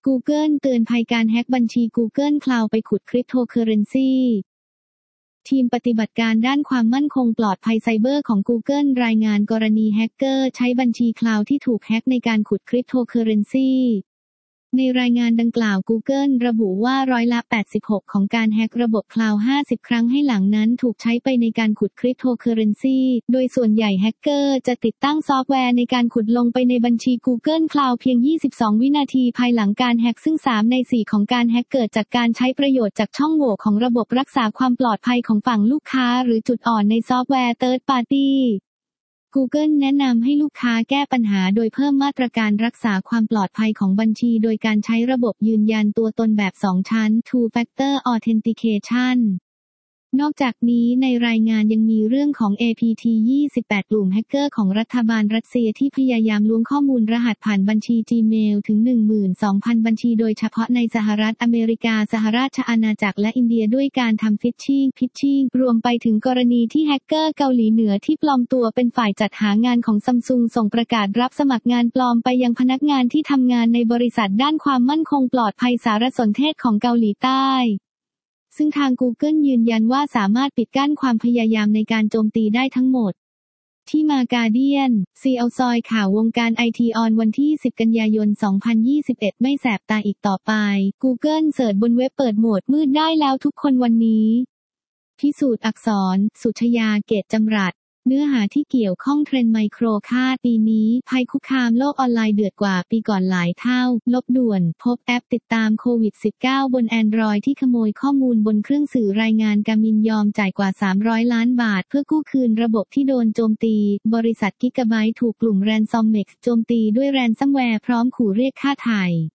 Google เตือนภัยการแฮ็กบัญชี Google Cloud ไปขุดคริปโตเคอเรนซีทีมปฏิบัติการด้านความมั่นคงปลอดภัยไซเบอร์ของ Google รายงานกรณีแฮกเกอร์ใช้บัญชีคลาวด์ที่ถูกแฮ็กในการขุดคริปโตเคอเรนซีในรายงานดังกล่าว Google ระบุว่า86%ของการแฮ็กระบบคลาวด์50 ครั้งให้หลังนั้นถูกใช้ไปในการขุดคริปโตเคอเรนซีโดยส่วนใหญ่แฮกเกอร์จะติดตั้งซอฟต์แวร์ในการขุดลงไปในบัญชี Google Cloud เพียง 22 วินาทีภายหลังการแฮ็กซึ่ง 3 ใน 4 ของการแฮ็กเกิดจากการใช้ประโยชน์จากช่องโหว่ของระบบรักษาความปลอดภัยของฝั่งลูกค้าหรือจุดอ่อนในซอฟต์แวร์ Third Party Google แนะนำให้ลูกค้าแก้ปัญหาโดยเพิ่มมาตรการรักษาความปลอดภัยของบัญชีโดยการใช้ระบบยืนยันตัวตนแบบ 2 ชั้น Two-Factor Authentication นอกจากนี้ในรายงานยังมีเรื่องของ APT28 กลุ่มแฮกเกอร์ของรัฐบาลรัสเซียที่พยายามล้วงข้อมูลรหัสผ่านบัญชี Gmail ถึง 12,000 บัญชีโดยเฉพาะในสหรัฐอเมริกาสหราชอาณาจักรและอินเดียด้วยการทำphishing รวมไปถึงกรณีที่แฮกเกอร์เกาหลีเหนือที่ปลอมตัวเป็นฝ่ายจัดหางานของซัมซุงส่งประกาศรับสมัครงานปลอมไปยังพนักงานที่ทำงานในบริษัทด้านความมั่นคงปลอดภัยสารสนเทศของเกาหลีใต้ซึ่งทาง Google ยืนยันว่าสามารถปิดกั้นความพยายามในการโจมตีได้ทั้งหมดที่มาการ์เดียน CL ซอยข่าววงการไอทีออนวันที่ 10 กันยายน 2021 ไม่แสบตาอีกต่อไป Google เสิร์ชบนเว็บเปิดโหมดมืดได้แล้วทุกคนวันนี้พิสูจน์อักษร สุชยา เกตจำรัดเนื้อหาที่เกี่ยวข้องเทรนด์ไมโครคาดปีนี้ภัยคุกคามโลกออนไลน์เดือดกว่าปีก่อนหลายเท่าลบด่วนพบแอปติดตามโควิด -19 บน Android ที่ขโมยข้อมูลบนเครื่องสื่อรายงานการมินยอมจ่ายกว่า300 ล้านบาทเพื่อกู้คืนระบบที่โดนโจมตีบริษัท Gigabyte ถูกกลุ่ม Ransomex โจมตีด้วยแรนซัมแวร์พร้อมขู่เรียกค่าไถ่